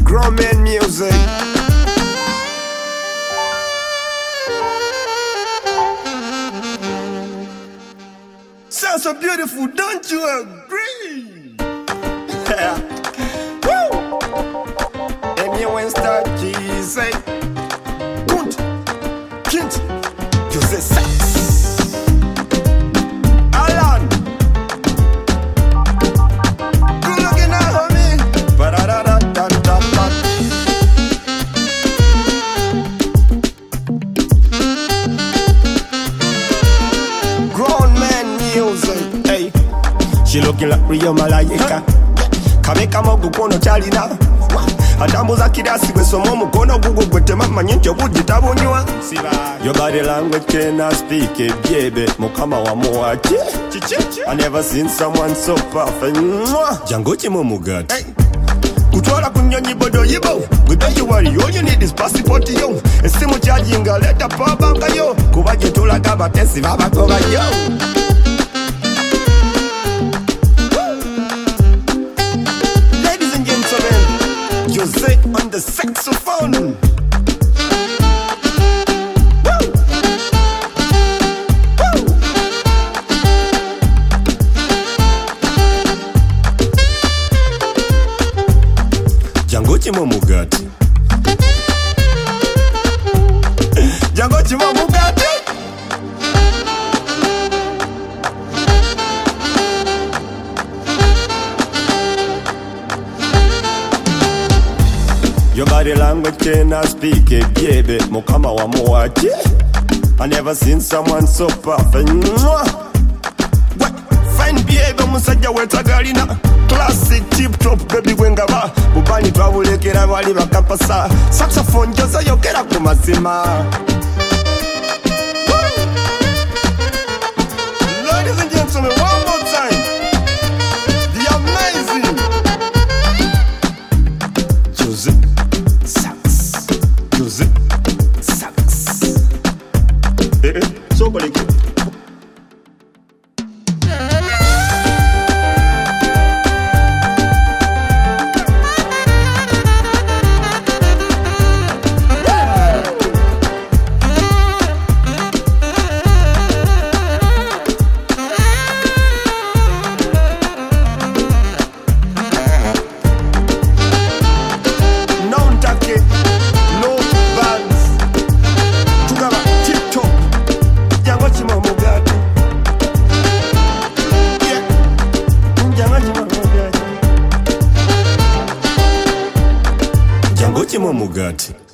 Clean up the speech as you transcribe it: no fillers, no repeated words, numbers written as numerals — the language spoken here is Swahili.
Grown man music. Sounds so beautiful, don't you agree? Woo! And you went start cheesy. Kunt, kint, you say sex. Alan. Good looking at homie. Ba-da-da-da-da-da-da. Grown man music. Hey, she looking like Rio Malaika. Kameka mogu kono chalina. Atambuza kidasi kwe somo mukono gugu kwete mama nyincho bujitabonywa. Your body language cannot speak it, baby. Mukama wa moachi. I never seen someone so perfect. Jangochi Momugati. Hey. Kutwala kunyonyi bodo yibo. But don't you worry, all you need is passport yo. Esimu charging leta power bank yo. Kubaje tulaga batesi baba koga yo. Jose on the saxophone. Woo! Woo! Jangochi Momugati. Jangochi Momugati. Your body language cannot speak it, baby. Mukama wa moachi. I never seen someone so perfect. What? Fine baby, musajja wetagalina. Classic tip top baby gwengaba. Bubani twabulekera bali bakampasa. Saxophone joza yokera ku mazima. Ladies and gentlemen, one more time. The amazing Jose. So Momugati.